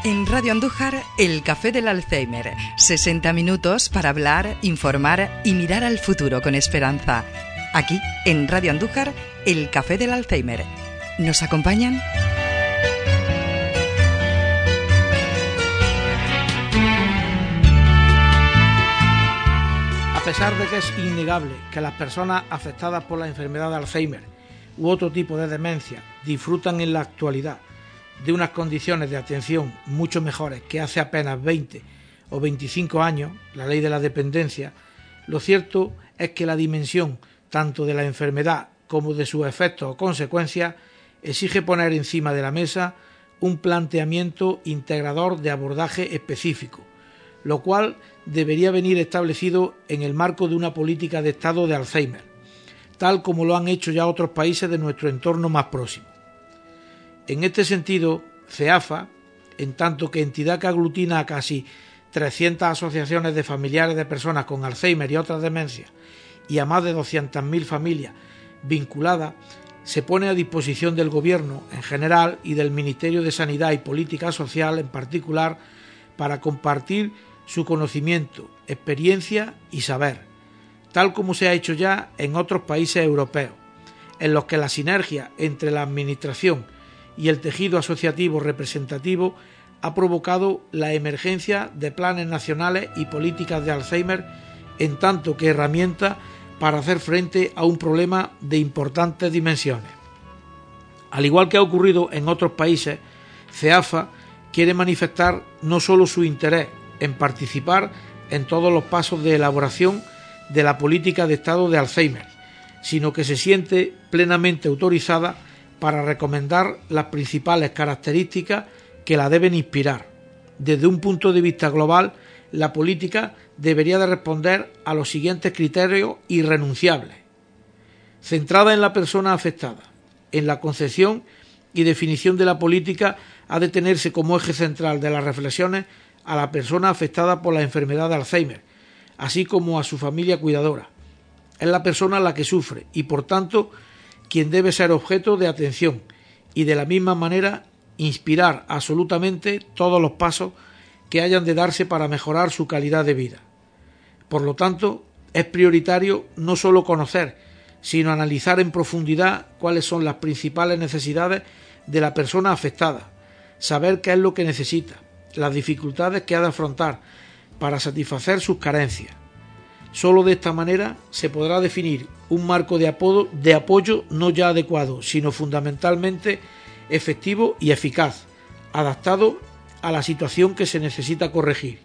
En Radio Andújar, el Café del Alzheimer. 60 minutos para hablar, informar y mirar al futuro con esperanza. Aquí, en Radio Andújar, el Café del Alzheimer. ¿Nos acompañan? A pesar de que es innegable que las personas afectadas por la enfermedad de Alzheimer u otro tipo de demencia disfrutan en la actualidad de unas condiciones de atención mucho mejores que hace apenas 20 o 25 años, la ley de la dependencia, lo cierto es que la dimensión tanto de la enfermedad como de sus efectos o consecuencias exige poner encima de la mesa un planteamiento integrador de abordaje específico, lo cual debería venir establecido en el marco de una política de Estado de Alzheimer, tal como lo han hecho ya otros países de nuestro entorno más próximo. En este sentido, CEAFA, en tanto que entidad que aglutina a casi 300 asociaciones de familiares de personas con Alzheimer y otras demencias y a más de 200.000 familias vinculadas, se pone a disposición del Gobierno en general y del Ministerio de Sanidad y Política Social en particular para compartir su conocimiento, experiencia y saber, tal como se ha hecho ya en otros países europeos, en los que la sinergia entre la Administración y el tejido asociativo representativo ha provocado la emergencia de planes nacionales y políticas de Alzheimer en tanto que herramienta para hacer frente a un problema de importantes dimensiones. Al igual que ha ocurrido en otros países, CEAFA quiere manifestar no solo su interés en participar en todos los pasos de elaboración de la política de Estado de Alzheimer, sino que se siente plenamente autorizada para recomendar las principales características que la deben inspirar. Desde un punto de vista global, la política debería de responder a los siguientes criterios irrenunciables. Centrada en la persona afectada. En la concepción y definición de la política ha de tenerse como eje central de las reflexiones a la persona afectada por la enfermedad de Alzheimer, así como a su familia cuidadora. Es la persona la que sufre y, por tanto, quien debe ser objeto de atención y de la misma manera inspirar absolutamente todos los pasos que hayan de darse para mejorar su calidad de vida. Por lo tanto, es prioritario no solo conocer, sino analizar en profundidad cuáles son las principales necesidades de la persona afectada, saber qué es lo que necesita, las dificultades que ha de afrontar para satisfacer sus carencias. Solo de esta manera se podrá definir un marco de apoyo no ya adecuado, sino fundamentalmente efectivo y eficaz, adaptado a la situación que se necesita corregir.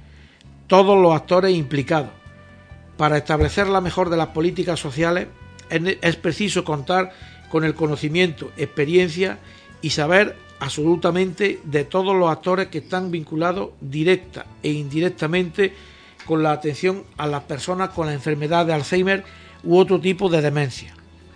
Todos los actores implicados. Para establecer la mejor de las políticas sociales es preciso contar con el conocimiento, experiencia y saber absolutamente de todos los actores que están vinculados directa e indirectamente con la atención a las personas con la enfermedad de Alzheimer u otro tipo de demencia.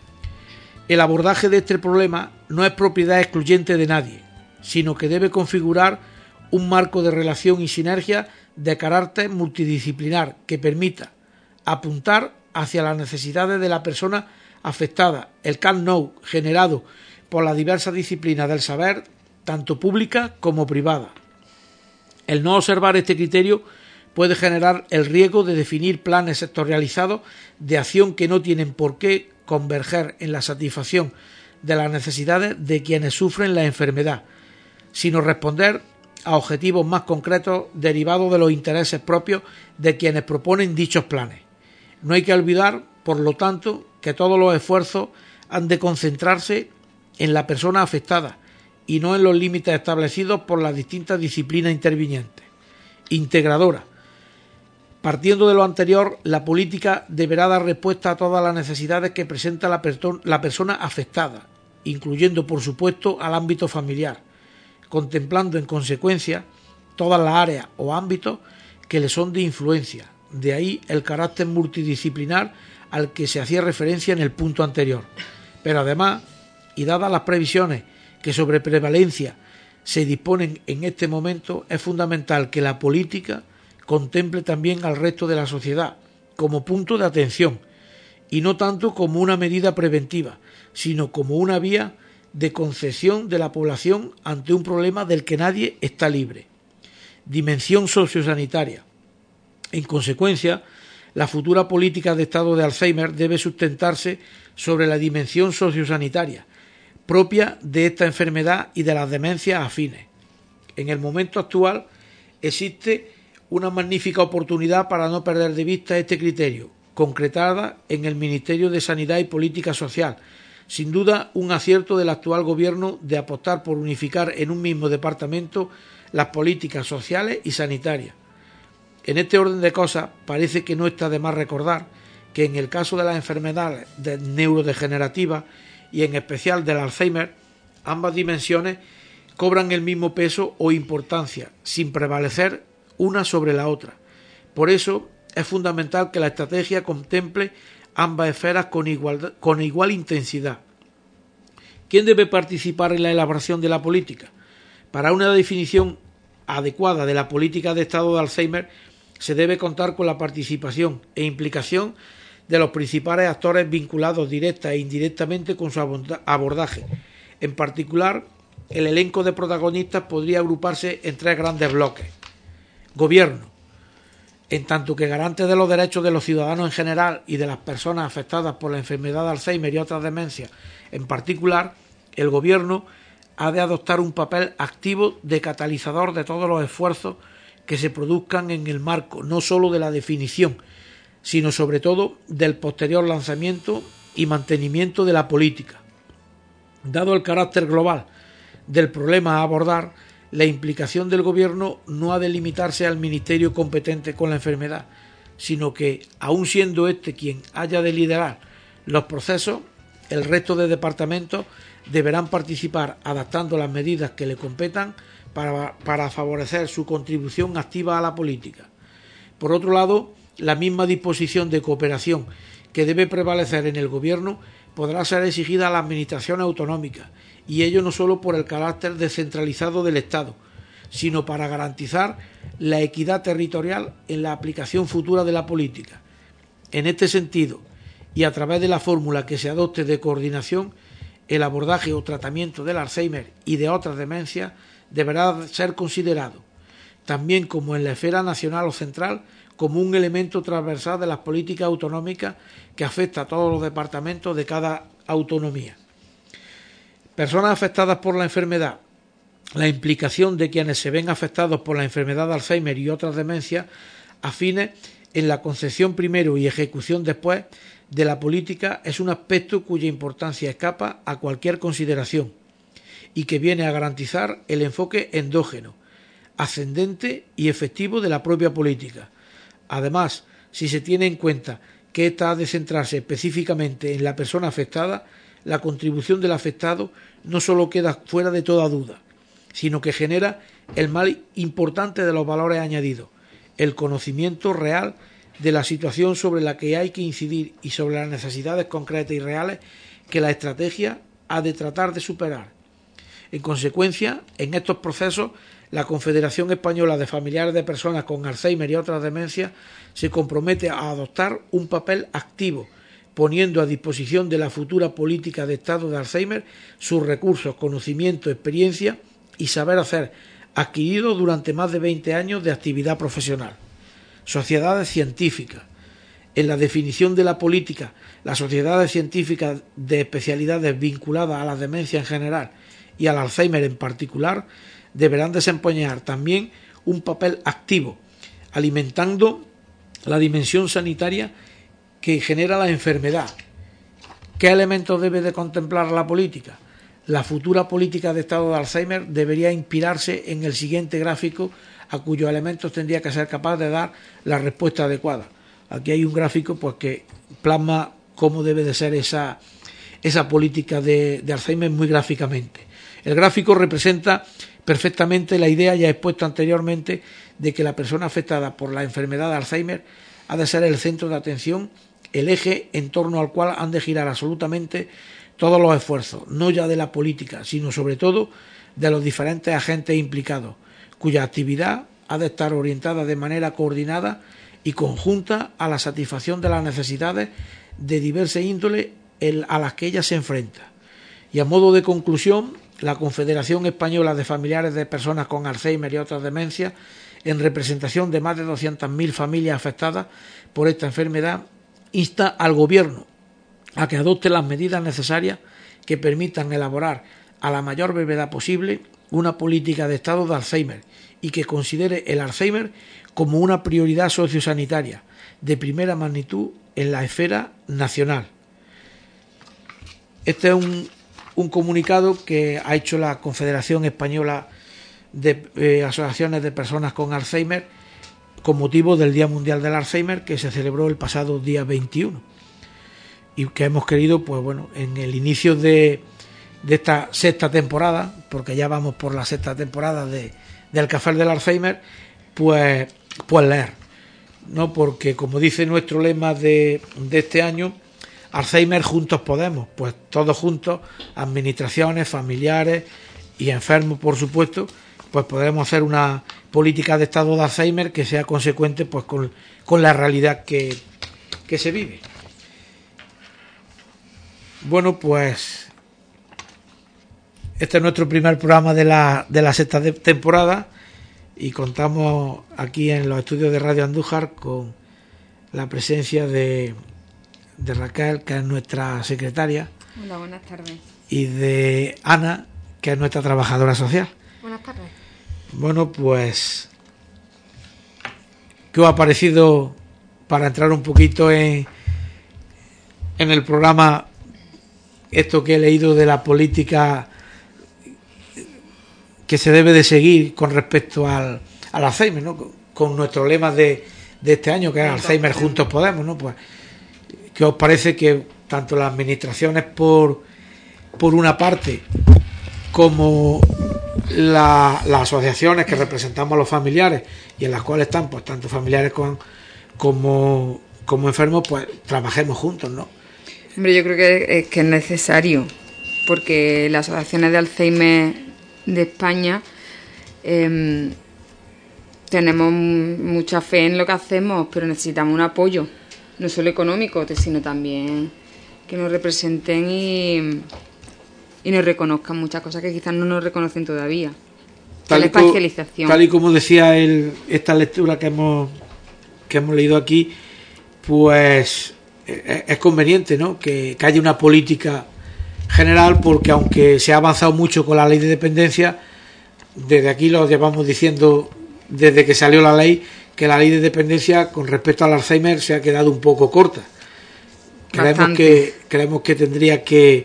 El abordaje de este problema no es propiedad excluyente de nadie, sino que debe configurar un marco de relación y sinergia de carácter multidisciplinar que permita apuntar hacia las necesidades de la persona afectada, el can-know generado por las diversas disciplinas del saber, tanto pública como privada. El no observar este criterio puede generar el riesgo de definir planes sectorializados de acción que no tienen por qué converger en la satisfacción de las necesidades de quienes sufren la enfermedad, sino responder a objetivos más concretos derivados de los intereses propios de quienes proponen dichos planes. No hay que olvidar, por lo tanto, que todos los esfuerzos han de concentrarse en la persona afectada y no en los límites establecidos por las distintas disciplinas intervinientes. Integradora. Partiendo de lo anterior, la política deberá dar respuesta a todas las necesidades que presenta la persona afectada, incluyendo, por supuesto, al ámbito familiar, contemplando en consecuencia todas las áreas o ámbitos que le son de influencia. De ahí el carácter multidisciplinar al que se hacía referencia en el punto anterior. Pero además, y dadas las previsiones que sobre prevalencia se disponen en este momento, es fundamental que la política contemple también al resto de la sociedad como punto de atención y no tanto como una medida preventiva, sino como una vía de concepción de la población ante un problema del que nadie está libre. Dimensión sociosanitaria. En consecuencia, la futura política de estado de Alzheimer debe sustentarse sobre la dimensión sociosanitaria, propia de esta enfermedad y de las demencias afines. En el momento actual existe una magnífica oportunidad para no perder de vista este criterio, concretada en el Ministerio de Sanidad y Política Social. Sin duda, un acierto del actual Gobierno de apostar por unificar en un mismo departamento las políticas sociales y sanitarias. En este orden de cosas, parece que no está de más recordar que en el caso de las enfermedades neurodegenerativas y en especial del Alzheimer, ambas dimensiones cobran el mismo peso o importancia, sin prevalecer una sobre la otra. Por eso es fundamental que la estrategia contemple ambas esferas con igual intensidad. ¿Quién debe participar en la elaboración de la política? Para una definición adecuada de la política de estado de Alzheimer se debe contar con la participación e implicación de los principales actores vinculados directa e indirectamente con su abordaje. En particular, el elenco de protagonistas podría agruparse en tres grandes bloques. Gobierno, en tanto que garante de los derechos de los ciudadanos en general y de las personas afectadas por la enfermedad de Alzheimer y otras demencias en particular, el Gobierno ha de adoptar un papel activo de catalizador de todos los esfuerzos que se produzcan en el marco no sólo de la definición, sino sobre todo del posterior lanzamiento y mantenimiento de la política. Dado el carácter global del problema a abordar, la implicación del Gobierno no ha de limitarse al ministerio competente con la enfermedad, sino que, aun siendo este quien haya de liderar los procesos, el resto de departamentos deberán participar adaptando las medidas que le competan para favorecer su contribución activa a la política. Por otro lado, la misma disposición de cooperación que debe prevalecer en el Gobierno podrá ser exigida a las administraciones autonómicas, y ello no solo por el carácter descentralizado del Estado, sino para garantizar la equidad territorial en la aplicación futura de la política. En este sentido, y a través de la fórmula que se adopte de coordinación, el abordaje o tratamiento del Alzheimer y de otras demencias deberá ser considerado, también como en la esfera nacional o central, como un elemento transversal de las políticas autonómicas que afecta a todos los departamentos de cada autonomía. Personas afectadas por la enfermedad. La implicación de quienes se ven afectados por la enfermedad de Alzheimer y otras demencias afines en la concepción primero y ejecución después de la política es un aspecto cuya importancia escapa a cualquier consideración y que viene a garantizar el enfoque endógeno, ascendente y efectivo de la propia política. Además, si se tiene en cuenta que ésta ha de centrarse específicamente en la persona afectada, la contribución del afectado no solo queda fuera de toda duda, sino que genera el más importante de los valores añadidos, el conocimiento real de la situación sobre la que hay que incidir y sobre las necesidades concretas y reales que la estrategia ha de tratar de superar. En consecuencia, en estos procesos, la Confederación Española de Familiares de Personas con Alzheimer y otras demencias se compromete a adoptar un papel activo, poniendo a disposición de la futura política de estado de Alzheimer sus recursos, conocimiento, experiencia y saber hacer adquiridos durante más de 20 años de actividad profesional. Sociedades científicas. En la definición de la política, las sociedades científicas de especialidades vinculadas a la demencia en general y al Alzheimer en particular deberán desempeñar también un papel activo, alimentando la dimensión sanitaria que genera la enfermedad. ¿Qué elementos debe de contemplar la política? La futura política de estado de Alzheimer debería inspirarse en el siguiente gráfico, a cuyos elementos tendría que ser capaz de dar la respuesta adecuada. Aquí hay un gráfico pues que plasma cómo debe de ser esa política de Alzheimer muy gráficamente. El gráfico representa perfectamente la idea ya expuesta anteriormente de que la persona afectada por la enfermedad de Alzheimer ha de ser el centro de atención, el eje en torno al cual han de girar absolutamente todos los esfuerzos, no ya de la política, sino sobre todo de los diferentes agentes implicados, cuya actividad ha de estar orientada de manera coordinada y conjunta a la satisfacción de las necesidades de diversa índole a las que ella se enfrenta. Y a modo de conclusión, la Confederación Española de Familiares de Personas con Alzheimer y otras demencias, en representación de más de 200.000 familias afectadas por esta enfermedad, insta al Gobierno a que adopte las medidas necesarias que permitan elaborar a la mayor brevedad posible una política de estado de Alzheimer y que considere el Alzheimer como una prioridad sociosanitaria de primera magnitud en la esfera nacional. Este es un comunicado que ha hecho la Confederación Española de Asociaciones de Personas con Alzheimer con motivo del Día Mundial del Alzheimer, que se celebró el pasado día 21, y que hemos querido, pues bueno, en el inicio de esta sexta temporada, porque ya vamos por la sexta temporada del Café del Alzheimer, pues leer, ¿no? Porque, como dice nuestro lema de este año, Alzheimer juntos podemos, pues todos juntos, administraciones, familiares y enfermos, por supuesto, pues podremos hacer una política de estado de Alzheimer que sea consecuente pues con la realidad que se vive. Bueno, pues este es nuestro primer programa de la sexta temporada y contamos aquí en los estudios de Radio Andújar con la presencia de Raquel, que es nuestra secretaria. Hola, buenas tardes. Y de Ana, que es nuestra trabajadora social. Buenas tardes. Bueno, pues, ¿qué os ha parecido, para entrar un poquito en el programa, esto que he leído de la política que se debe de seguir con respecto al Alzheimer, ¿no? Con nuestro lema de este año, que es Alzheimer juntos podemos, ¿no? Pues, ¿qué os parece que tanto las administraciones por una parte como las asociaciones que representamos a los familiares y en las cuales están pues tanto familiares como enfermos, pues trabajemos juntos, ¿no? Hombre, yo creo que es necesario, porque las asociaciones de Alzheimer de España tenemos mucha fe en lo que hacemos, pero necesitamos un apoyo, no solo económico, sino también que nos representen y nos reconozcan muchas cosas que quizás no nos reconocen todavía. La especialización. Tal y como decía esta lectura que hemos leído aquí, pues es conveniente, ¿no? que haya una política general, porque aunque se ha avanzado mucho con la ley de dependencia, desde aquí lo llevamos diciendo desde que salió la ley, que la ley de dependencia con respecto al Alzheimer se ha quedado un poco corta. Creemos que tendría que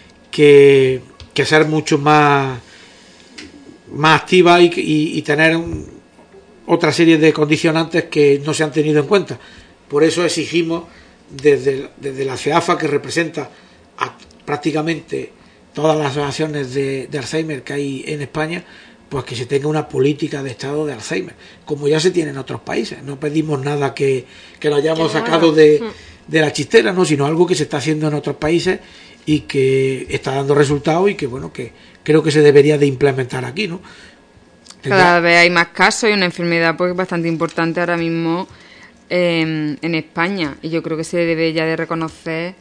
ser mucho más activa y tener otra serie de condicionantes que no se han tenido en cuenta. Por eso exigimos desde la CEAFA, que representa a prácticamente todas las asociaciones de Alzheimer que hay en España, pues que se tenga una política de estado de Alzheimer, como ya se tiene en otros países. No pedimos nada que lo hayamos sacado de la chistera, no, sino algo que se está haciendo en otros países y que está dando resultados y que bueno, que creo que se debería de implementar aquí, ¿no? Cada vez hay más casos y una enfermedad pues bastante importante ahora mismo en España, y yo creo que se debe ya de reconocer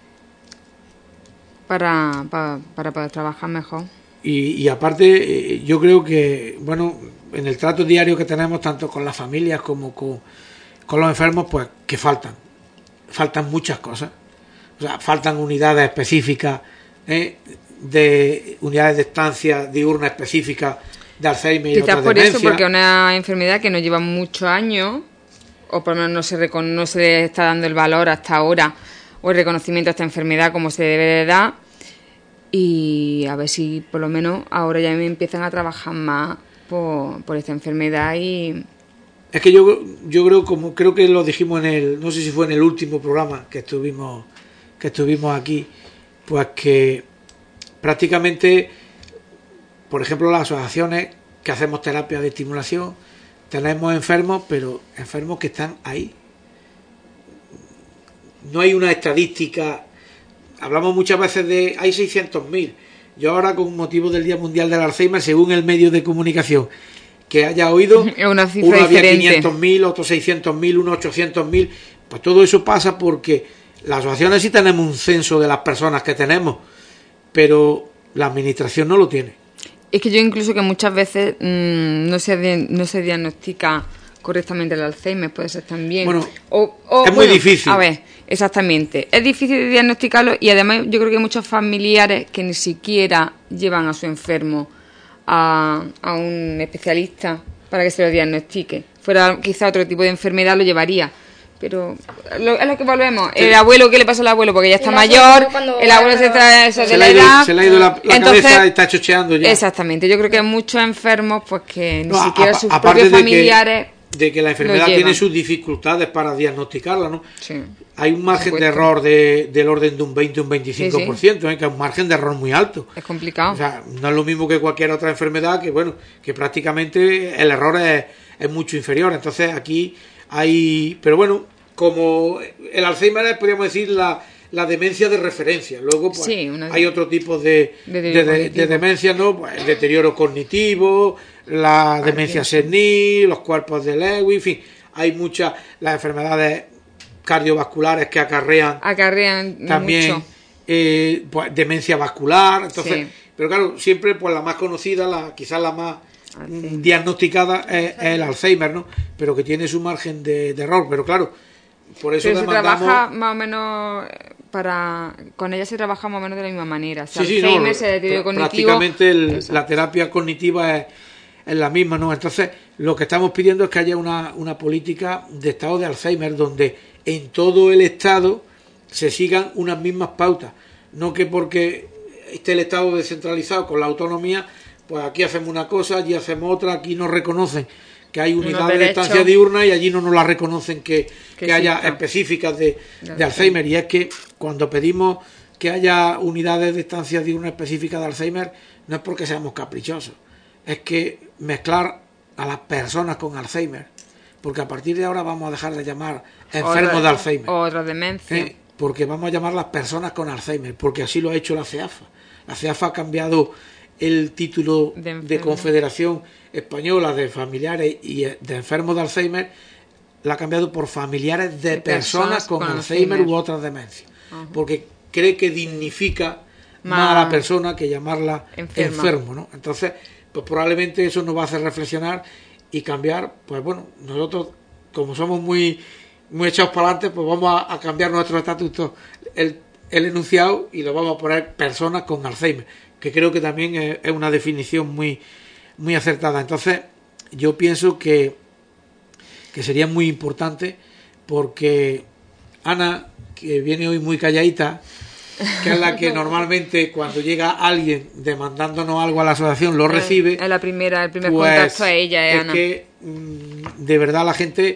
para poder trabajar mejor. Y aparte, yo creo que, bueno, en el trato diario que tenemos tanto con las familias como con los enfermos, pues que faltan muchas cosas. O sea, faltan unidades específicas, de unidades de estancia diurna específicas de Alzheimer y otras demencias. Quizás por eso, porque es una enfermedad que nos lleva muchos años, o por lo menos no se le está dando el valor hasta ahora, o el reconocimiento a esta enfermedad como se debe de dar, y a ver si por lo menos ahora ya me empiezan a trabajar más por esta enfermedad. Y es que yo creo que lo dijimos no sé si fue en el último programa que estuvimos aquí, pues que prácticamente, por ejemplo, las asociaciones que hacemos terapia de estimulación, tenemos enfermos, pero enfermos que están ahí. No hay una estadística. Hablamos muchas veces de hay 600.000. Yo ahora, con motivo del Día Mundial del Alzheimer, según el medio de comunicación que haya oído, uno había 500.000, otro 600.000, uno 800.000. Pues todo eso pasa porque las asociaciones sí tenemos un censo de las personas que tenemos, pero la administración no lo tiene. Es que yo incluso que muchas veces no se diagnostica correctamente el Alzheimer, puede ser también. Bueno, es muy difícil. A ver, exactamente. Es difícil de diagnosticarlo y además yo creo que hay muchos familiares que ni siquiera llevan a su enfermo a un especialista para que se lo diagnostique. Fuera quizá otro tipo de enfermedad lo llevaría. Pero es lo que volvemos. El abuelo, ¿qué le pasa al abuelo? Porque ya está mayor, el abuelo se trae eso de la edad. Se le ha ido la cabeza y está chocheando ya. Exactamente. Yo creo que hay muchos enfermos pues que ni siquiera sus propios familiares... De que la enfermedad tiene sus dificultades para diagnosticarla, ¿no? Sí. Hay un margen de error del orden de un 20 o un 25%, sí. Que es un margen de error muy alto. Es complicado. O sea, no es lo mismo que cualquier otra enfermedad, que prácticamente el error es mucho inferior. Entonces aquí hay... Pero bueno, como el Alzheimer es, podríamos decir, la demencia de referencia. Luego pues, sí, hay otro tipo de demencia, ¿no? Pues, el deterioro cognitivo, la demencia senil, los cuerpos de Lewy, en fin, hay muchas, las enfermedades cardiovasculares que acarrean también mucho. Pues, demencia vascular. Entonces, sí. Pero claro, siempre pues la más conocida, quizás la más diagnosticada es el Alzheimer, ¿no? Pero que tiene su margen de error. Pero claro, por eso se trabaja más o menos con ella se trabaja más o menos de la misma manera. O sea, sí, Alzheimer, el deterioro cognitivo. Prácticamente la terapia cognitiva es la misma, ¿no? Entonces, lo que estamos pidiendo es que haya una política de estado de Alzheimer donde en todo el estado se sigan unas mismas pautas. No que porque esté el estado descentralizado con la autonomía, pues aquí hacemos una cosa, allí hacemos otra, aquí nos reconocen que hay unidades de estancia diurna y allí no nos la reconocen que haya específicas de Alzheimer. Y es que cuando pedimos que haya unidades de estancia diurna específicas de Alzheimer, no es porque seamos caprichosos, es que mezclar a las personas con Alzheimer, porque a partir de ahora vamos a dejar de llamar enfermos de Alzheimer. Otra demencia. Porque vamos a llamar las personas con Alzheimer, porque así lo ha hecho la CEAFA. La CEAFA ha cambiado el título de Confederación Española de Familiares y de Enfermos de Alzheimer, la ha cambiado por familiares de personas con Alzheimer u otras demencias, porque cree que dignifica más a la persona que llamarla enfermo, ¿no? Entonces, pues probablemente eso nos va a hacer reflexionar y cambiar. Pues bueno, nosotros como somos muy echados para adelante, pues vamos a cambiar nuestro estatuto, el enunciado, y lo vamos a poner personas con Alzheimer, que creo que también es una definición muy acertada. Entonces yo pienso que sería muy importante, porque Ana, que viene hoy muy calladita, que es la que normalmente cuando llega alguien demandándonos algo a la asociación lo recibe, es el primer contacto a ella, Ana. Es que de verdad la gente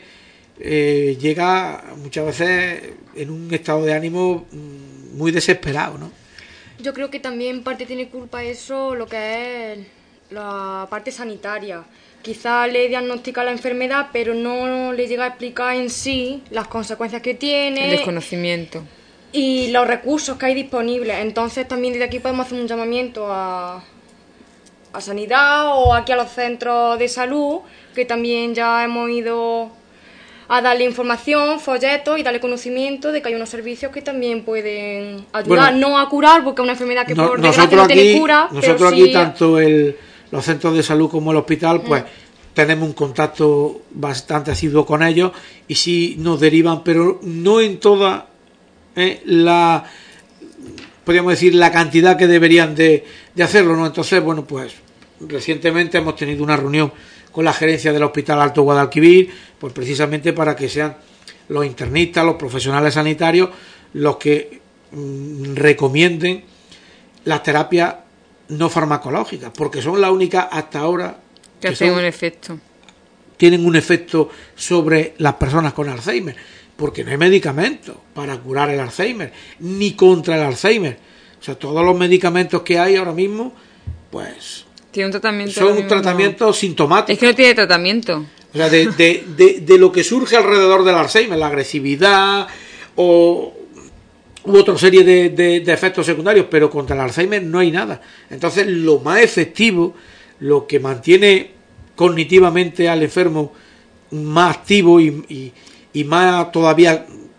llega muchas veces en un estado de ánimo muy desesperado, ¿no? Yo creo que también parte tiene culpa eso, lo que es la parte sanitaria. Quizá le diagnostica la enfermedad, pero no le llega a explicar en sí las consecuencias que tiene. El desconocimiento. Y los recursos que hay disponibles. Entonces también desde aquí podemos hacer un llamamiento a sanidad o aquí a los centros de salud, que también ya hemos ido a darle información, folletos y darle conocimiento de que hay unos servicios que también pueden ayudar, no a curar, porque es una enfermedad que por desgracia no tiene cura. Nosotros aquí, tanto los centros de salud como el hospital, pues tenemos un contacto bastante asiduo con ellos, y sí nos derivan, pero no en toda podríamos decir, la cantidad que deberían de hacerlo, ¿no? Entonces, bueno, pues recientemente hemos tenido una reunión con la gerencia del Hospital Alto Guadalquivir, pues precisamente para que sean los internistas, los profesionales sanitarios, los que recomienden las terapias no farmacológicas, porque son las únicas hasta ahora que tienen un efecto sobre las personas con Alzheimer, porque no hay medicamentos para curar el Alzheimer, ni contra el Alzheimer. O sea, todos los medicamentos que hay ahora mismo, pues tiene un tratamiento, son un tratamiento sintomático. Es que no tiene tratamiento. O sea, de lo que surge alrededor del Alzheimer, la agresividad u otra serie de efectos secundarios, pero contra el Alzheimer no hay nada. Entonces, lo más efectivo, lo que mantiene cognitivamente al enfermo más activo y más todavía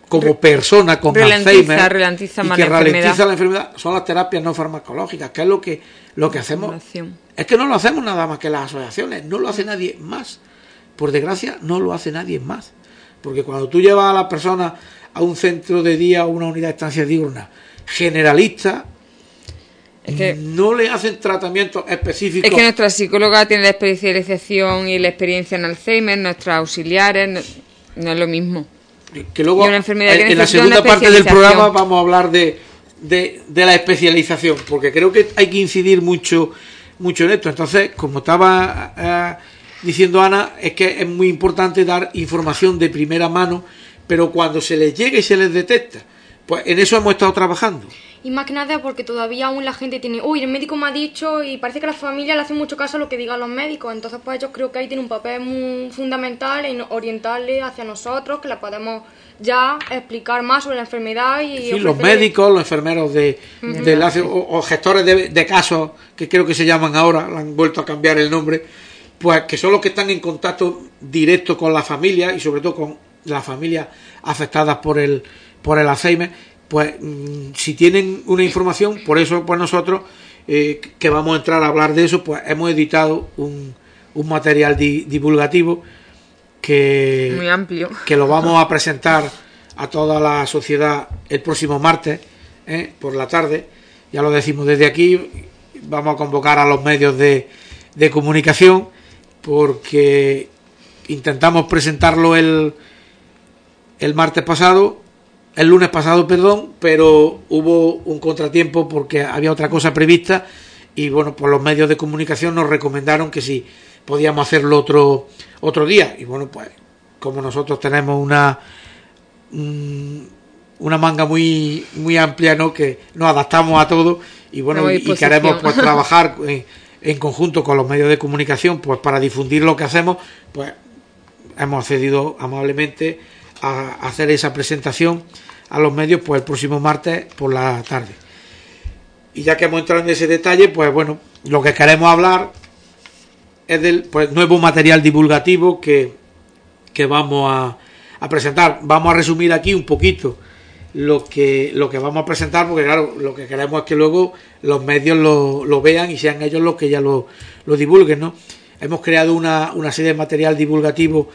como persona con Alzheimer ralentiza y más que la ralentiza la enfermedad son las terapias no farmacológicas, que es lo que hacemos. Es que no lo hacemos nada más que las asociaciones, no lo hace nadie más. Por desgracia, no lo hace nadie más. Porque cuando tú llevas a la persona a un centro de día o una unidad de estancia diurna generalista, es que no le hacen tratamientos específicos. Es que nuestra psicóloga tiene la especialización y la experiencia en Alzheimer, nuestros auxiliares, no es lo mismo. Que luego, una enfermedad que en la segunda parte del programa vamos a hablar de la especialización, porque creo que hay que incidir mucho en esto. Entonces, como estaba diciendo Ana, es que es muy importante dar información de primera mano, pero cuando se les llega y se les detecta, pues en eso hemos estado trabajando. Y más que nada porque todavía aún la gente tiene, el médico me ha dicho, y parece que la familia le hace mucho caso a lo que digan los médicos. Entonces, pues yo creo que ahí tiene un papel muy fundamental en orientarle hacia nosotros, que le podemos ya explicar más sobre la enfermedad. Y sí, los médicos, los enfermeros o gestores de casos, que creo que se llaman ahora, han vuelto a cambiar el nombre, pues que son los que están en contacto directo con la familia y sobre todo con las familias afectadas por el Alzheimer. Pues si tienen una información, por eso pues nosotros que vamos a entrar a hablar de eso, pues hemos editado un material divulgativo muy amplio, que lo vamos a presentar a toda la sociedad el próximo martes por la tarde. Ya lo decimos desde aquí, vamos a convocar a los medios de comunicación, porque intentamos presentarlo el lunes pasado, pero hubo un contratiempo porque había otra cosa prevista y bueno, pues los medios de comunicación nos recomendaron que si podíamos hacerlo otro día. Y bueno, pues como nosotros tenemos una manga muy muy amplia, ¿no?, que nos adaptamos a todo y bueno, y queremos pues trabajar en conjunto con los medios de comunicación pues para difundir lo que hacemos, pues hemos accedido amablemente a hacer esa presentación a los medios pues el próximo martes por la tarde. Y ya que hemos entrado en ese detalle, pues bueno, lo que queremos hablar es del nuevo material divulgativo que vamos a presentar. Vamos a resumir aquí un poquito lo que vamos a presentar, porque claro, lo que queremos es que luego los medios lo vean y sean ellos los que ya lo divulguen, ¿no? Hemos creado una serie de material divulgativo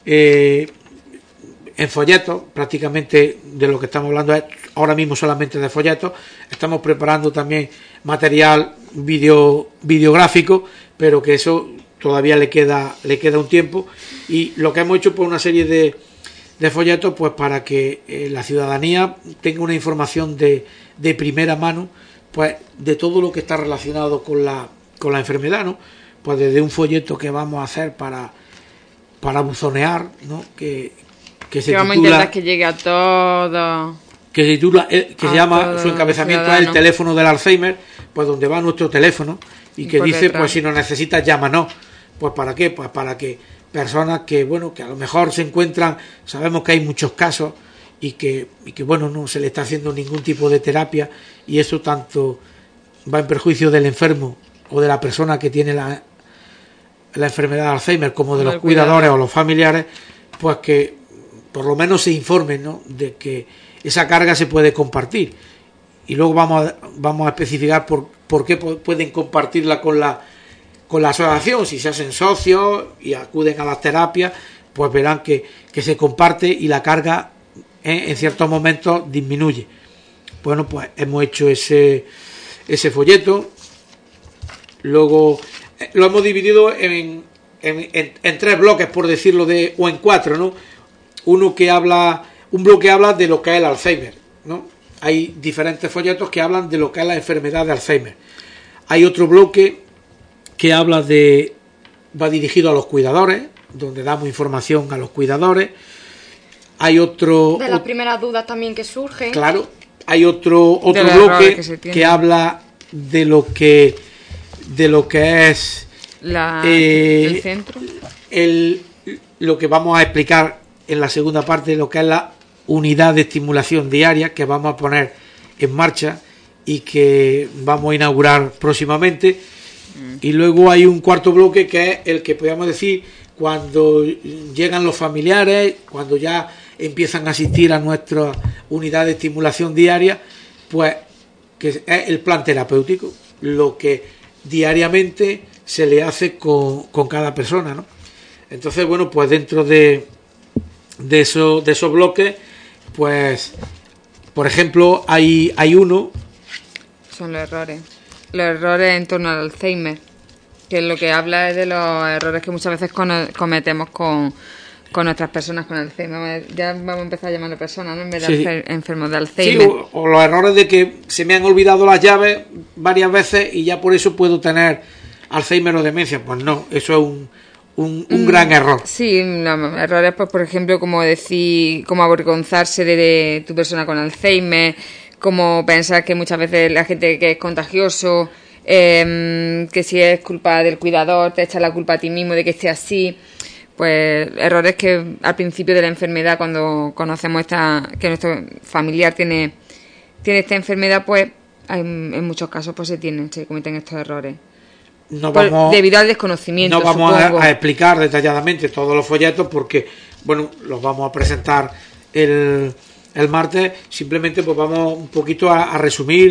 en folletos, prácticamente de lo que estamos hablando es ahora mismo solamente de folletos. Estamos preparando también material videográfico, pero que eso todavía le queda un tiempo, y lo que hemos hecho pues una serie de folletos pues para que la ciudadanía tenga una información de primera mano pues de todo lo que está relacionado con la enfermedad, ¿no? Pues desde un folleto que vamos a hacer para buzonear, ¿no? que se vamos a intentar que llegue a todo, que se titula, que se llama, su encabezamiento es el teléfono del Alzheimer, pues donde va nuestro teléfono y que dice detrás, pues si nos necesitas llámanos. Pues ¿para qué? Pues para que personas que bueno, que a lo mejor se encuentran, sabemos que hay muchos casos y que bueno, no se le está haciendo ningún tipo de terapia, y eso tanto va en perjuicio del enfermo o de la persona que tiene la enfermedad de Alzheimer como de los cuidadores o los familiares, pues que por lo menos se informen, ¿no?, de que esa carga se puede compartir. Y luego vamos a especificar por qué pueden compartirla con la asociación. Si se hacen socios y acuden a las terapias, pues verán que se comparte y la carga en ciertos momentos disminuye. Bueno, pues hemos hecho ese folleto. Luego lo hemos dividido en 3 bloques, por decirlo, o en 4, ¿no? Un bloque habla de lo que es el Alzheimer, ¿no? Hay diferentes folletos que hablan de lo que es la enfermedad de Alzheimer. Hay otro bloque que va dirigido a los cuidadores, donde damos información a los cuidadores. Hay otro de las primeras dudas también que surgen. Claro, hay otro bloque que habla de lo que es el centro. Lo que vamos a explicar en la segunda parte, lo que es la unidad de estimulación diaria que vamos a poner en marcha y que vamos a inaugurar próximamente. Y luego hay un cuarto bloque que es el que podríamos decir cuando llegan los familiares, cuando ya empiezan a asistir a nuestra unidad de estimulación diaria, pues que es el plan terapéutico, lo que diariamente se le hace con cada persona, ¿no? Entonces, bueno, pues dentro de esos bloques, pues, por ejemplo, hay uno... Son los errores en torno al Alzheimer, que lo que habla es de los errores que muchas veces cometemos con nuestras personas con Alzheimer. Ya vamos a empezar llamando personas, ¿no? En vez de enfermos de Alzheimer. Sí, o los errores de que se me han olvidado las llaves varias veces y ya por eso puedo tener Alzheimer o demencia. Pues no, eso es un gran error. Sí, errores, pues por ejemplo, como avergonzarse de tu persona con Alzheimer, como pensar que muchas veces la gente que es contagioso, que si es culpa del cuidador, te echa la culpa a ti mismo de que esté así. Pues errores que al principio de la enfermedad, cuando conocemos que nuestro familiar tiene esta enfermedad, pues en muchos casos pues se cometen estos errores. Debido al desconocimiento. No vamos a explicar detalladamente todos los folletos porque, bueno, los vamos a presentar el martes. Simplemente pues vamos un poquito a resumir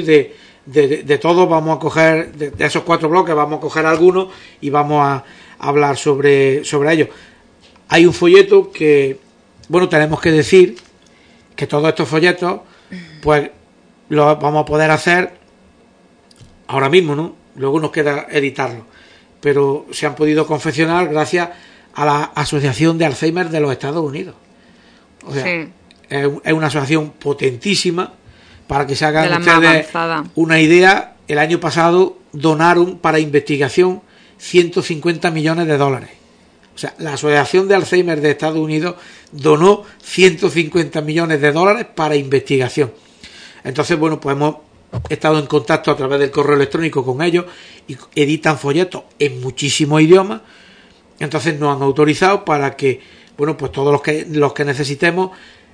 de todo. Vamos a coger de esos 4 bloques, vamos a coger algunos y vamos a hablar sobre ellos. Hay un folleto que, bueno, tenemos que decir que todos estos folletos pues los vamos a poder hacer ahora mismo, ¿no? Luego nos queda editarlo, pero se han podido confeccionar gracias a la Asociación de Alzheimer de los Estados Unidos. O sea, sí, es una asociación potentísima. Para que se hagan ustedes una idea, el año pasado donaron para investigación $150 millones. O sea, la Asociación de Alzheimer de Estados Unidos donó $150 millones para investigación. Entonces, bueno, pues hemos estado en contacto a través del correo electrónico con ellos y editan folletos en muchísimos idiomas. Entonces nos han autorizado para que, bueno, pues todos los que necesitemos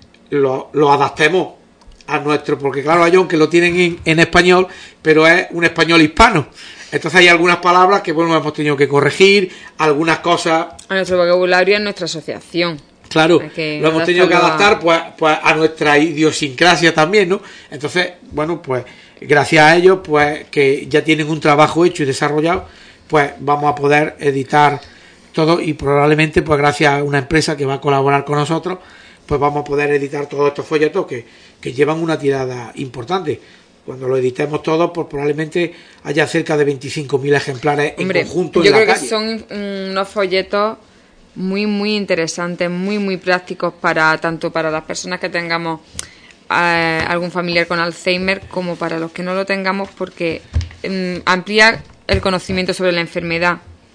lo adaptemos a nuestro, porque claro, hay que lo tienen en español, pero es un español hispano. Entonces hay algunas palabras que, bueno, hemos tenido que corregir, algunas cosas... A nuestro vocabulario, en nuestra asociación. Claro, lo hemos tenido que adaptar pues a nuestra idiosincrasia también, ¿no? Entonces, bueno, pues gracias a ellos, pues que ya tienen un trabajo hecho y desarrollado, pues vamos a poder editar todo y probablemente, pues gracias a una empresa que va a colaborar con nosotros, pues vamos a poder editar todos estos folletos que llevan una tirada importante. Cuando lo editemos todos, pues probablemente haya cerca de 25.000 ejemplares en conjunto en la calle. Yo creo que son unos folletos muy, muy interesantes, muy, muy prácticos tanto para las personas que tengamos algún familiar con Alzheimer como para los que no lo tengamos, porque amplía el conocimiento sobre la enfermedad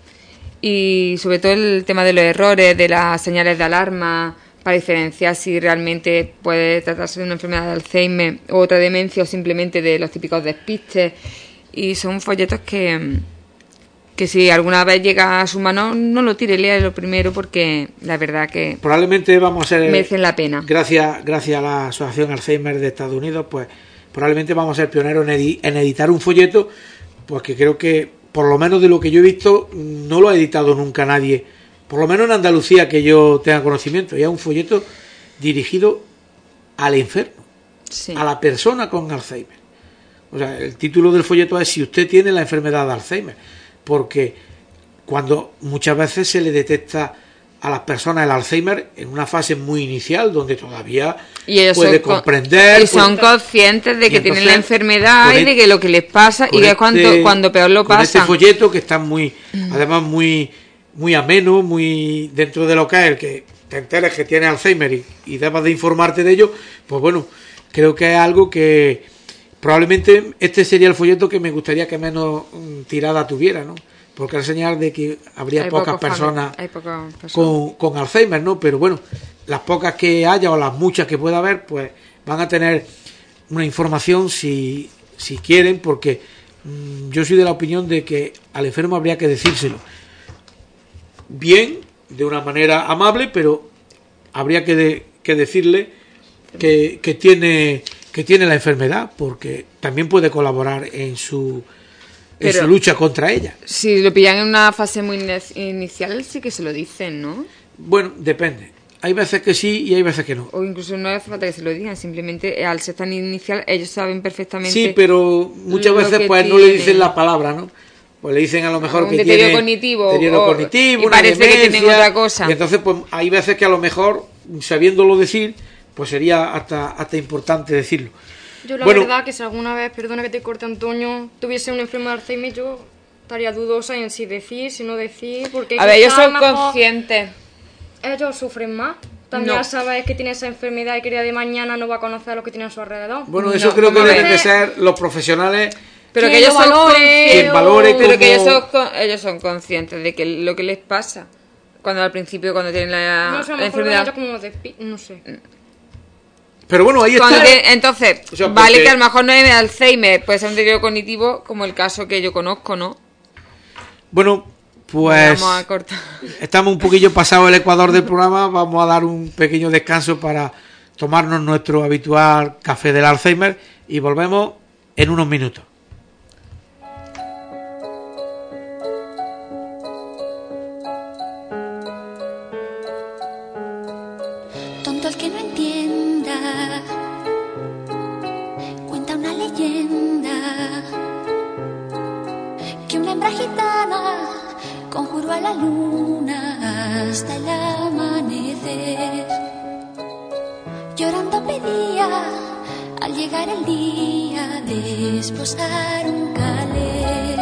y sobre todo el tema de los errores, de las señales de alarma, para diferenciar si realmente puede tratarse de una enfermedad de Alzheimer o otra demencia o simplemente de los típicos despistes. Y son folletos que si alguna vez llega a su mano, no lo tire, léalo primero, porque la verdad que probablemente vamos a ser, merecen la pena. Gracias a la Asociación Alzheimer de Estados Unidos, pues probablemente vamos a ser pioneros en editar un folleto, pues que creo que, por lo menos de lo que yo he visto, no lo ha editado nunca nadie. Por lo menos en Andalucía que yo tenga conocimiento. Y es un folleto dirigido al enfermo, sí, a la persona con Alzheimer. O sea, el título del folleto es: si usted tiene la enfermedad de Alzheimer. Porque cuando muchas veces se le detecta a las personas el Alzheimer en una fase muy inicial, donde todavía puede comprender. Y son conscientes de que tienen la enfermedad y de que lo que les pasa y que cuando peor lo pasa. Este folleto que está además muy ameno, muy dentro de lo que es el que te enteres que tiene Alzheimer y debas de informarte de ello, pues bueno, creo que es algo que probablemente este sería el folleto que me gustaría que menos tirada tuviera, ¿no? Porque es señal de que habría pocas personas con Alzheimer, ¿no? Pero bueno, las pocas que haya o las muchas que pueda haber, pues van a tener una información si quieren, porque yo soy de la opinión de que al enfermo habría que decírselo bien, de una manera amable, pero habría que decirle que tiene la enfermedad, porque también puede colaborar en su lucha contra ella. Si lo pillan en una fase muy inicial, sí que se lo dicen, ¿no? Bueno, depende. Hay veces que sí y hay veces que no. O incluso no hace falta que se lo digan, simplemente al ser tan inicial ellos saben perfectamente. Sí, pero muchas veces pues no le dicen la palabra, ¿no? Pues le dicen a lo mejor que tiene deterioro cognitivo, y una parece demencia, que tienen otra cosa. Y entonces pues hay veces que a lo mejor, sabiéndolo decir, pues sería hasta importante decirlo. Yo la verdad que si alguna vez, perdona que te corte, Antonio, tuviese una enfermedad de Alzheimer, yo estaría dudosa en si decir, si no decir, porque... A ver, ellos son conscientes. Ellos sufren más. También sabes que tiene esa enfermedad y que el día de mañana no va a conocer a los que tienen a su alrededor. Bueno, eso creo que deben de ser los profesionales... Pero que ellos valore pero que ellos son conscientes de que lo que les pasa cuando al principio, cuando tienen la enfermedad... No sé. Pero bueno, ahí está. Entonces, o sea, vale que a lo mejor no es Alzheimer, puede ser un deterioro cognitivo, como el caso que yo conozco, ¿no? Bueno, pues vamos a cortar. Estamos un poquillo pasado el ecuador del programa, vamos a dar un pequeño descanso para tomarnos nuestro habitual café del Alzheimer y volvemos en unos minutos. Tonto el que no entienda, cuenta una leyenda que una hembra gitana conjuró a la luna hasta el amanecer. Llorando pedía al llegar el día de esposar un calé.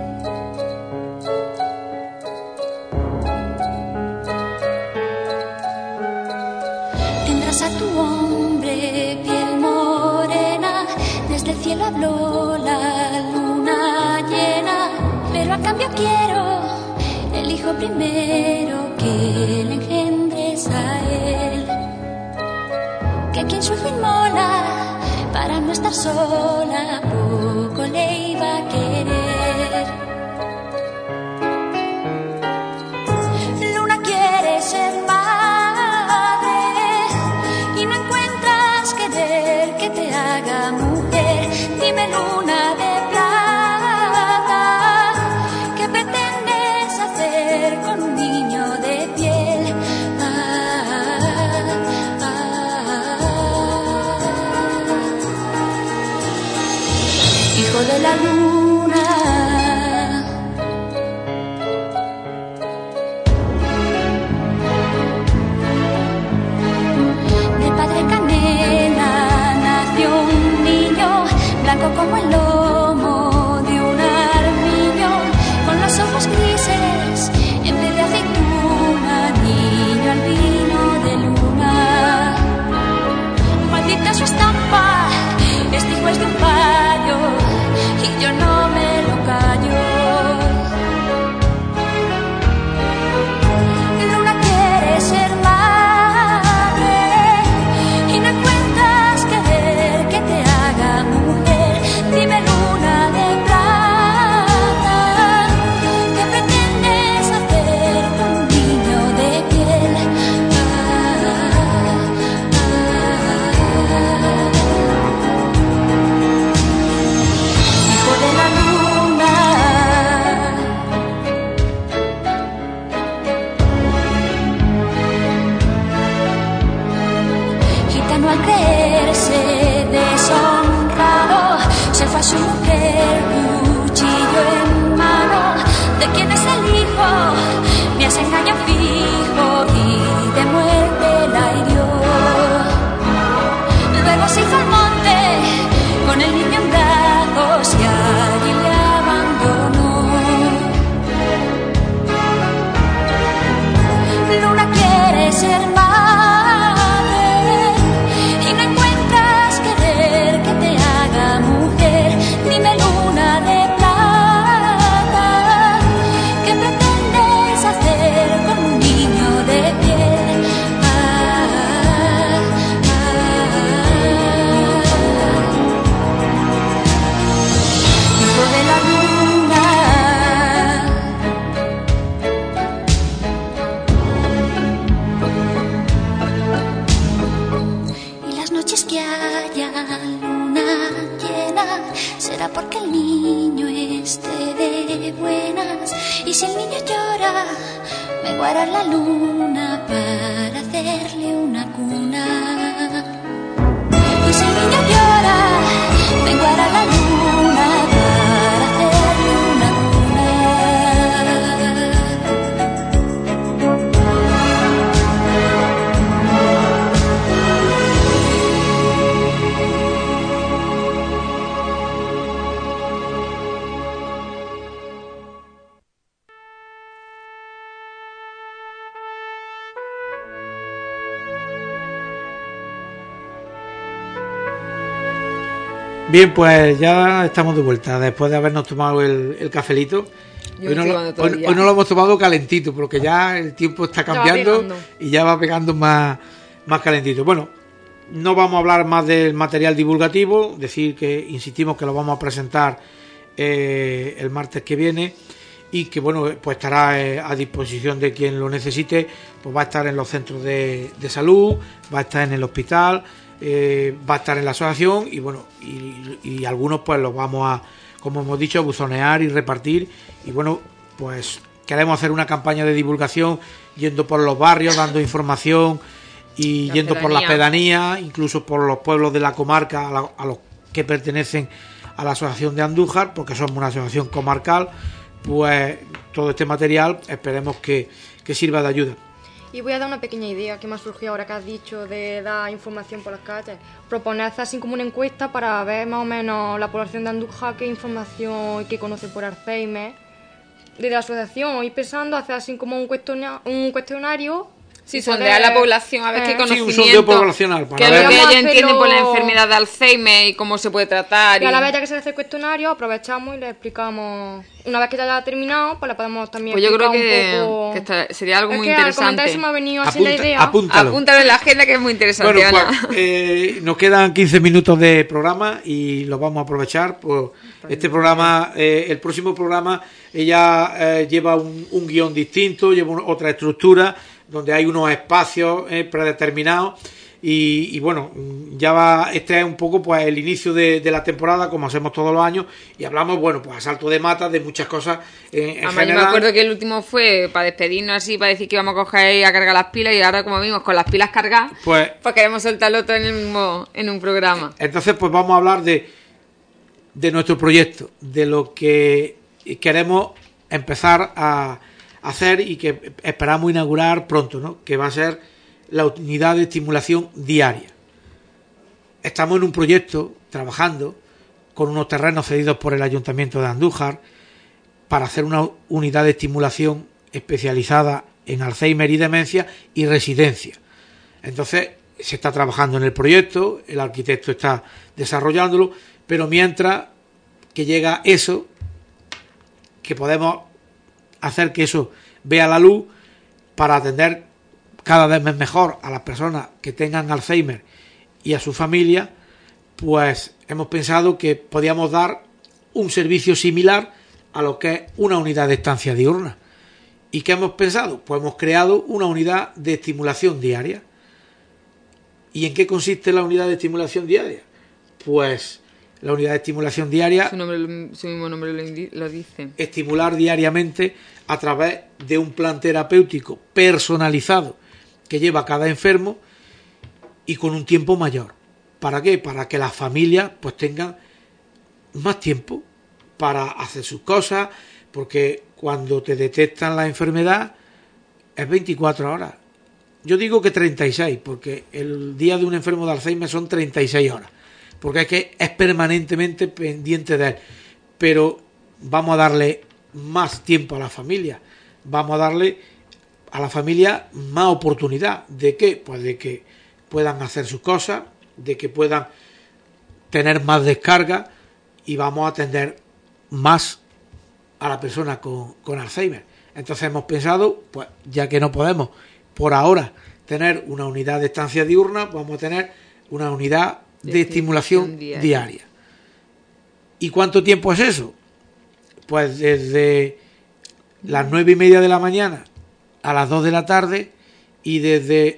Tendrás a tu hombre piel morena, desde el cielo habló la luna llena, pero a cambio quiero el hijo primero que le engendres a él, que quien su hijo inmola para no estar sola poco le iba a querer. Luna quiere ser madre y no encuentras querer que te haga mujer. Dime, luna de plata, ¿qué pretendes hacer con un niño de piel? Hijo de la luna, de padre canela nació un niño, blanco como el lomo de un armiño, con los ojos grises en vez de aceituna, niño albino de luna. Maldita su estampa, este hijo es de un payo y yo no me lo callo. Luna quiere ser madre y no encuentras querer que te haga mujer. Dime, luna de plata, ¿qué pretendes hacer con un niño de piel? Hijo de la luna, gitano al creerse deshonrado, se fue a su mujer, cuchillo en mano. ¿De quién es el hijo? Me hace engaño fijo y de muerte la hirió. Luego se hizo al monte con el niño en brazos y allí le abandonó. Luna quiere ser madre y no encuentras querer que te haga mujer. Dime, luna de plata, ¿qué pretendes hacer con un niño de piel? Hijo de la luna, y las noches que haya luna llena será porque el niño esté de buenas, y si el niño llora Vengo a arar la luna para hacerle una cuna. Y si el niño llora, vengo a arar la luna para hacerle una cuna. Bien, pues ya estamos de vuelta después de habernos tomado el cafelito. Yo Hoy no, estoy lo, tomando todavía. hoy no lo hemos tomado calentito, porque ya el tiempo está cambiando pegando. y ya va pegando más calentito. Bueno, no vamos a hablar más del material divulgativo, decir que insistimos que lo vamos a presentar el martes que viene y que bueno, pues estará a disposición de quien lo necesite, pues va a estar en los centros de salud, va a estar en el hospital, va a estar en la asociación y bueno, y algunos pues los vamos a, como hemos dicho, a buzonear y repartir. Y bueno, pues queremos hacer una campaña de divulgación yendo por los barrios, dando información y yendo por las pedanías, incluso por los pueblos de la comarca a los que pertenecen a la asociación de Andújar, porque somos una asociación comarcal. Pues todo este material esperemos que sirva de ayuda. Y voy a dar una pequeña idea que me ha surgido ahora que has dicho de dar información por las calles. Proponer hacer así como una encuesta para ver más o menos la población de Andújar qué información y qué conoce por Alzheimer. Desde la asociación, ir pensando, hacer así como un cuestionario. Sí, sondear a la población a ver qué Sí, conocimiento, un sondeo poblacional para qué es ver. lo que Vamos a ella entiende por la hacerlo- enfermedad de Alzheimer y cómo se puede tratar. Y a la vez ya que se hace el cuestionario, aprovechamos y le explicamos. Una vez que ya haya terminado, pues le podemos también Pues yo creo explicar un poco. sería algo Es muy que al comentar interesante. eso me ha venido así la idea. Apúntalo. Apúntalo en la agenda que es muy interesante, Bueno, Ana. pues, nos quedan 15 minutos de programa y los vamos a aprovechar. Pues, este programa, el próximo programa, ella lleva un guión distinto, lleva otra estructura, donde hay unos espacios predeterminados. Y bueno, este es un poco pues el inicio de la temporada, como hacemos todos los años, y hablamos, bueno, pues a salto de mata de muchas cosas en Además, general. yo me acuerdo que el último fue para despedirnos así, para decir que íbamos a coger y a cargar las pilas, y ahora como vimos con las pilas cargadas, Pues queremos soltarlo todo en un programa. entonces pues vamos a hablar de nuestro proyecto, de lo que queremos empezar a hacer y que esperamos inaugurar pronto, ¿no? Que va a ser la unidad de estimulación diaria. Estamos en un proyecto trabajando con unos terrenos cedidos por el Ayuntamiento de Andújar para hacer una unidad de estimulación especializada en Alzheimer y demencia y residencia. Entonces se está trabajando en el proyecto, el arquitecto está desarrollándolo, pero mientras que llega eso, que podemos hacer que eso vea la luz para atender cada vez mejor a las personas que tengan Alzheimer y a su familia, pues hemos pensado que podíamos dar un servicio similar a lo que es una unidad de estancia diurna. ¿Y qué hemos pensado? Pues hemos creado una unidad de estimulación diaria. ¿Y en qué consiste la unidad de estimulación diaria? Pues la unidad de estimulación diaria, Su mismo nombre lo dice. estimular diariamente a través de un plan terapéutico personalizado que lleva cada enfermo y con un tiempo mayor. ¿Para qué? Para que las familias pues tengan más tiempo para hacer sus cosas, porque cuando te detectan la enfermedad es 24 horas. Yo digo que 36, porque el día de un enfermo de Alzheimer son 36 horas, porque es permanentemente pendiente de él. Pero vamos a darle más tiempo a la familia, vamos a darle a la familia más oportunidad. ¿De qué? Pues de que puedan hacer sus cosas, de que puedan tener más descarga y vamos a atender más a la persona con Alzheimer. Entonces hemos pensado, pues ya que no podemos por ahora tener una unidad de estancia diurna, vamos a tener una unidad de estimulación diaria. ¿Y cuánto tiempo es eso? Pues desde las 9:30 de la mañana a las 2 de la tarde y desde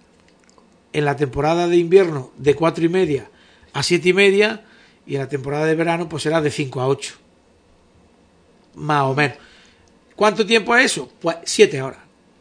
en la temporada de invierno de 4:30 a 7:30 y en la temporada de verano pues será de 5 a 8 más o menos. ¿Cuánto tiempo es eso? Pues 7 horas.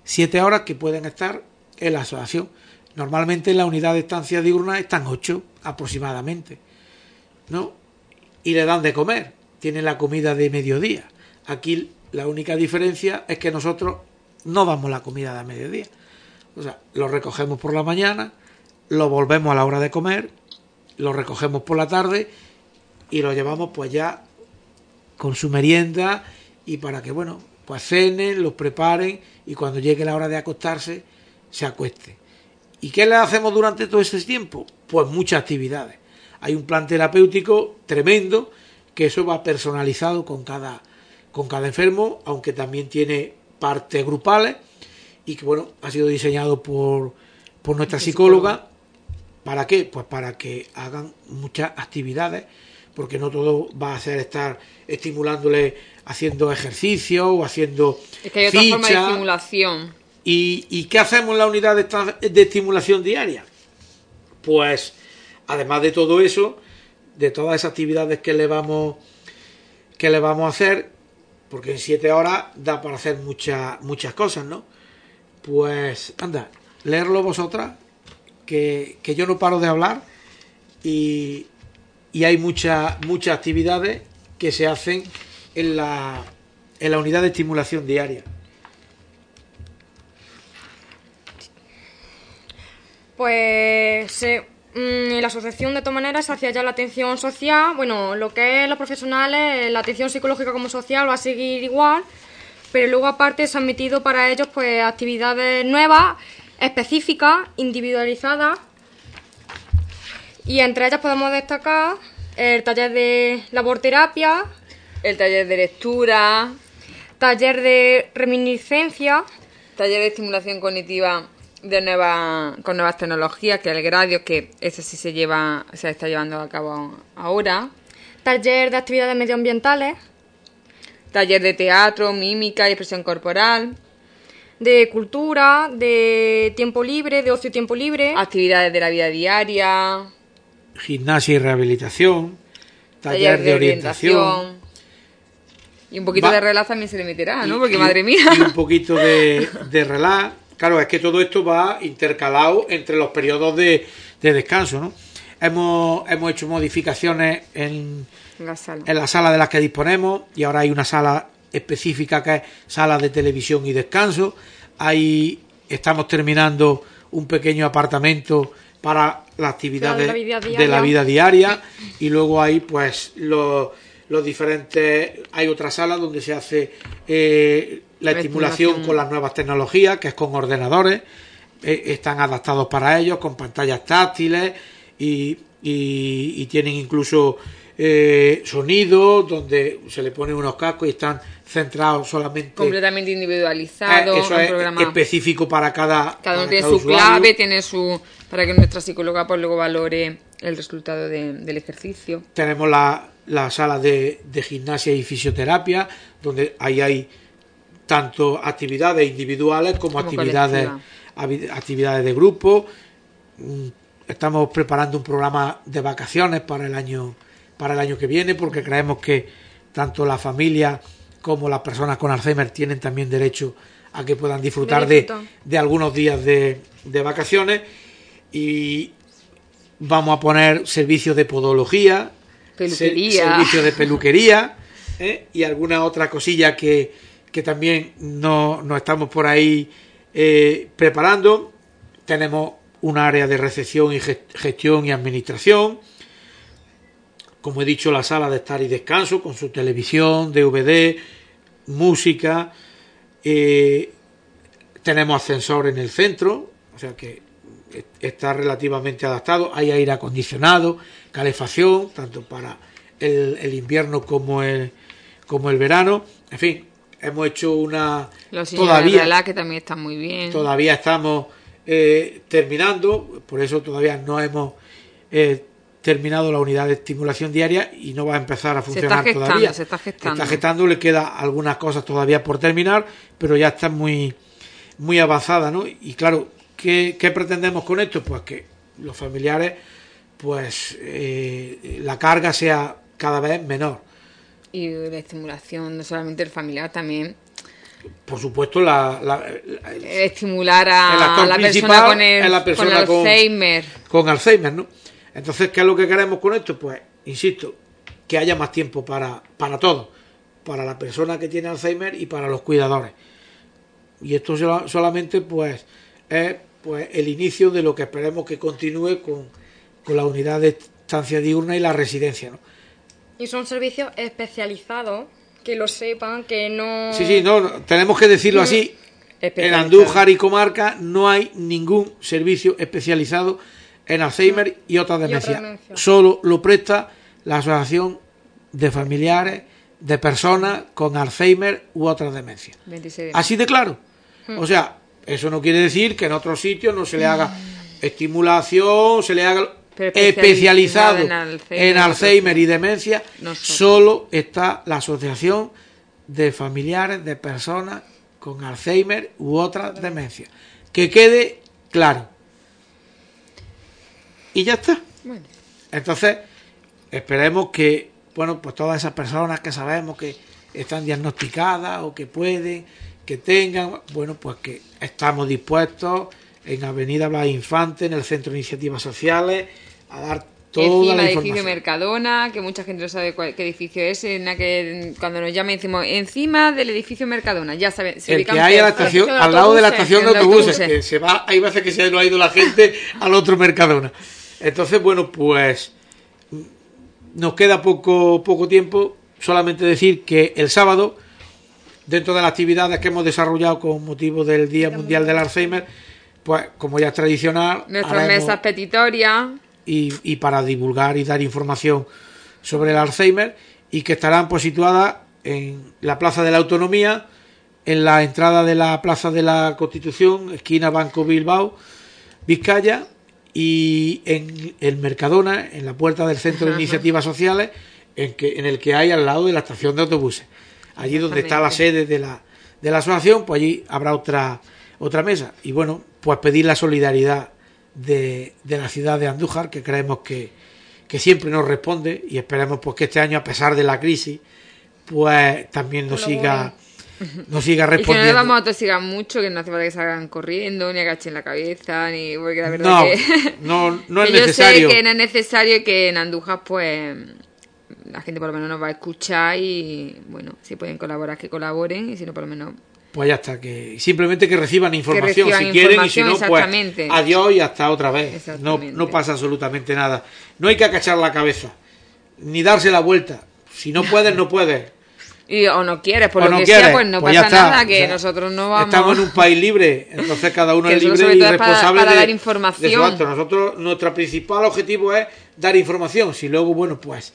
7 horas que pueden estar en la asociación. Normalmente en la unidad de estancia diurna están 8 aproximadamente, ¿no? Y le dan de comer, tienen la comida de mediodía. Aquí la única diferencia es que nosotros no damos la comida de mediodía. O sea, lo recogemos por la mañana, lo volvemos a la hora de comer, lo recogemos por la tarde y lo llevamos pues ya con su merienda y para que, bueno, pues cenen, los preparen y cuando llegue la hora de acostarse, se acueste. ¿Y qué le hacemos durante todo ese tiempo? Pues muchas actividades. Hay un plan terapéutico tremendo, que eso va personalizado con cada enfermo, aunque también tiene partes grupales, y que, bueno, ha sido diseñado por nuestra psicóloga. ¿Para qué? Pues para que hagan muchas actividades, porque no todo va a ser estar estimulándole haciendo ejercicio o haciendo es que hay otra forma de estimulación. ¿Y qué hacemos en la unidad de estimulación diaria? Pues, además de todo eso, de todas esas actividades que le vamos a hacer, porque en 7 horas da para hacer muchas cosas, ¿no? Pues, anda, leerlo vosotras, que yo no paro de hablar y hay muchas actividades que se hacen en la unidad de estimulación diaria. Pues en la asociación de todas maneras se hacía ya la atención social, bueno, lo que es los profesionales, la atención psicológica como social va a seguir igual, pero luego aparte se han metido para ellos pues actividades nuevas, específicas, individualizadas, y entre ellas podemos destacar el taller de laborterapia, el taller de lectura, taller de reminiscencia, taller de estimulación cognitiva con nuevas tecnologías, que es el Gradio, que ese sí se está llevando a cabo ahora, taller de actividades medioambientales, taller de teatro, mímica y expresión corporal, de cultura, de tiempo libre, de ocio y tiempo libre, actividades de la vida diaria, gimnasia y rehabilitación, taller de orientación. Y un poquito de relax también se le meterá, ¿no? Porque madre mía. Y un poquito de relax. Claro, es que todo esto va intercalado entre los periodos de descanso, ¿no? Hemos hecho modificaciones en la sala de las que disponemos, y ahora hay una sala específica que es sala de televisión y descanso. Ahí estamos terminando un pequeño apartamento para las actividades de la vida diaria, y luego hay pues los diferentes, hay otra sala donde se hace la estimulación con las nuevas tecnologías, que es con ordenadores, están adaptados para ellos, con pantallas táctiles y tienen incluso sonido, donde se le ponen unos cascos y están centrados solamente, completamente individualizados, eso es programa específico para cada uno tiene su usuario. Clave, tiene su, para que nuestra psicóloga pues luego valore el resultado del ejercicio. Tenemos la sala de gimnasia y fisioterapia, donde ahí hay tanto actividades individuales como actividades de grupo. Estamos preparando un programa de vacaciones para el año que viene, porque creemos que tanto la familia como las personas con Alzheimer tienen también derecho a que puedan disfrutar de algunos días de vacaciones. Y vamos a poner servicios de podología, servicios de peluquería, y alguna otra cosilla que también nos estamos por ahí preparando. Tenemos un área de recepción y gestión y administración. Como he dicho, la sala de estar y descanso con su televisión, DVD, música. Tenemos ascensor en el centro, o sea que está relativamente adaptado. Hay aire acondicionado, calefacción, tanto para el invierno como el verano. En fin, hemos hecho todavía que también está muy bien. Todavía estamos terminando, por eso todavía no hemos terminado la unidad de estimulación diaria y no va a empezar a funcionar todavía. Se está gestando, le queda algunas cosas todavía por terminar, pero ya está muy avanzada, ¿no? Y claro, ¿qué pretendemos con esto? Pues que los familiares, pues la carga sea cada vez menor. Y la estimulación, no solamente el familiar, también por supuesto, estimular a la persona con Alzheimer. Con Alzheimer, ¿no? Entonces, ¿qué es lo que queremos con esto? Pues, insisto, que haya más tiempo para todos, para la persona que tiene Alzheimer y para los cuidadores. Y esto solamente pues es pues el inicio de lo que esperemos que continúe con la unidad de estancia diurna y la residencia, ¿no? Y son servicios especializados, que lo sepan, que no... Sí, no, tenemos que decirlo así. En Andújar y comarca no hay ningún servicio especializado en Alzheimer y otras demencias. Solo lo presta la Asociación de Familiares de Personas con Alzheimer u otras demencias. Así de claro. O sea, eso no quiere decir que en otros sitios no se le haga estimulación, se le haga especializado en Alzheimer y demencia. Solo está la Asociación de Familiares de Personas con Alzheimer u otras demencias. Que quede claro. Y ya está. Bueno. Entonces, esperemos que, bueno, pues todas esas personas que sabemos que están diagnosticadas o que pueden, que tengan, bueno, pues que estamos dispuestos en Avenida Blas Infante, en el Centro de Iniciativas Sociales, a dar toda la información. Encima del edificio Mercadona, que mucha gente no sabe qué edificio es, en la que cuando nos llaman decimos encima del edificio Mercadona, ya saben. El que hay a la estación, al lado de la estación de autobuses, que se va, hay veces que se nos ha ido la gente al otro Mercadona. Entonces, bueno, pues nos queda poco tiempo, solamente decir que el sábado, dentro de las actividades que hemos desarrollado con motivo del Día Mundial del Alzheimer, pues como ya es tradicional, nuestras mesas petitorias y para divulgar y dar información sobre el Alzheimer, y que estarán pues situadas en la Plaza de la Autonomía, en la entrada de la Plaza de la Constitución, esquina Banco Bilbao, Vizcaya, y en el Mercadona, en la puerta del Centro de Iniciativas Sociales, en el que hay al lado de la estación de autobuses. Allí donde está la sede de la asociación, pues allí habrá otra mesa. Y bueno, pues pedir la solidaridad de la ciudad de Andújar, que creemos que siempre nos responde, y esperemos pues que este año, a pesar de la crisis, pues también nos siga respondiendo. Y que no le vamos a tosigar mucho, que no hace falta que salgan corriendo, ni agachen la cabeza, ni porque la verdad no que es necesario. Yo sé que no es necesario, y que en Andújar pues la gente por lo menos nos va a escuchar, y bueno, si pueden colaborar, que colaboren, y si no, por lo menos pues ya está, que simplemente que reciban información si quieren, y si no, pues adiós y hasta otra vez. No pasa absolutamente nada. No hay que agachar la cabeza, ni darse la vuelta. Si no puedes, no puedes. O no quieres, por lo que sea, pues no pasa nada, que nosotros no vamos... Estamos en un país libre, entonces cada uno es libre y responsable para dar información. De su acto. Nosotros, nuestro principal objetivo es dar información. Si luego, bueno, pues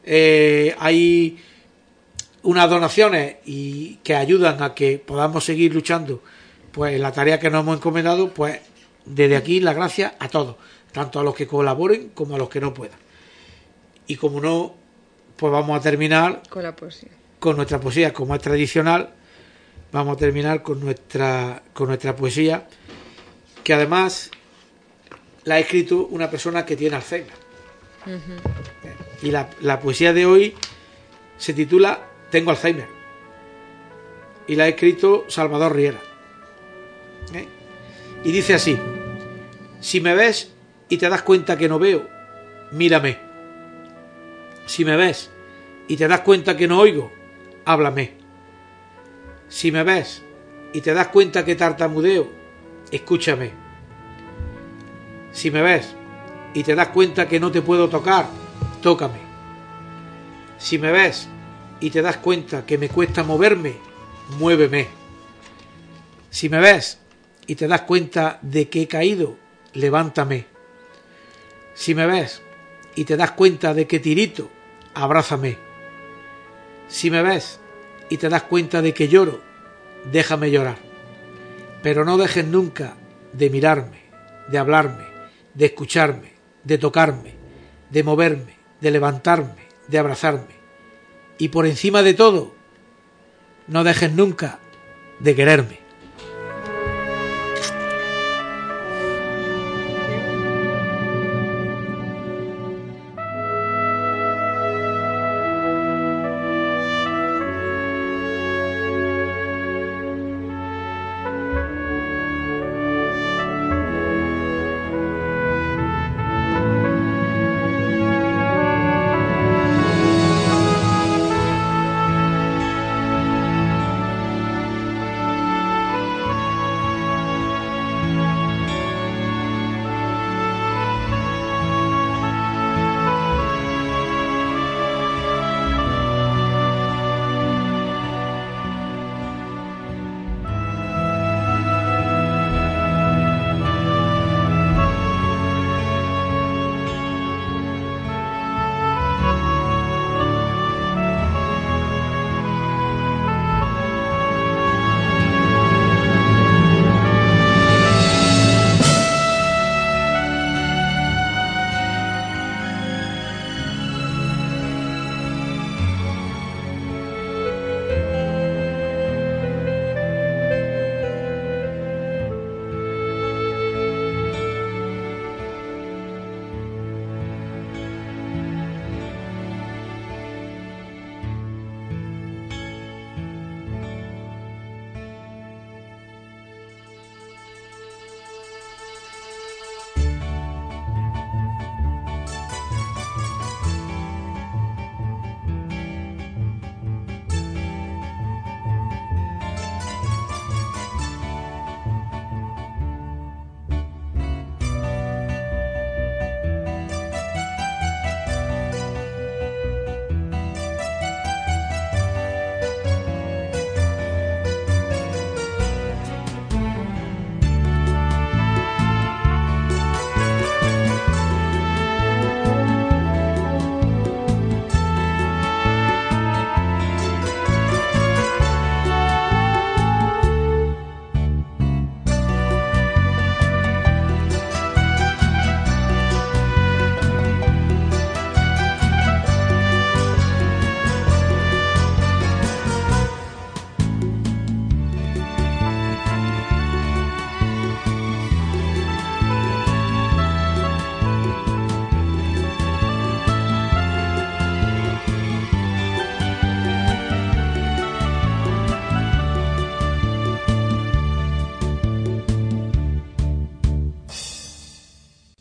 hay unas donaciones y que ayudan a que podamos seguir luchando pues en la tarea que nos hemos encomendado, pues desde aquí las gracias a todos, tanto a los que colaboren como a los que no puedan. Y como no, pues vamos a terminar con la poesía. Con nuestra poesía, como es tradicional, vamos a terminar con nuestra poesía, que además la ha escrito una persona que tiene Alzheimer. Y la poesía de hoy se titula Tengo Alzheimer, y la ha escrito Salvador Riera. Y dice así: si me ves y te das cuenta que no veo, mírame. Si me ves y te das cuenta que no oigo, háblame. Si me ves y te das cuenta que tartamudeo, escúchame. Si me ves y te das cuenta que no te puedo tocar, tócame. Si me ves y te das cuenta que me cuesta moverme, muéveme. Si me ves y te das cuenta de que he caído, levántame. Si me ves y te das cuenta de que tirito, abrázame. Si me ves y te das cuenta de que lloro, déjame llorar. Pero no dejes nunca de mirarme, de hablarme, de escucharme, de tocarme, de moverme, de levantarme, de abrazarme. Y por encima de todo, no dejes nunca de quererme.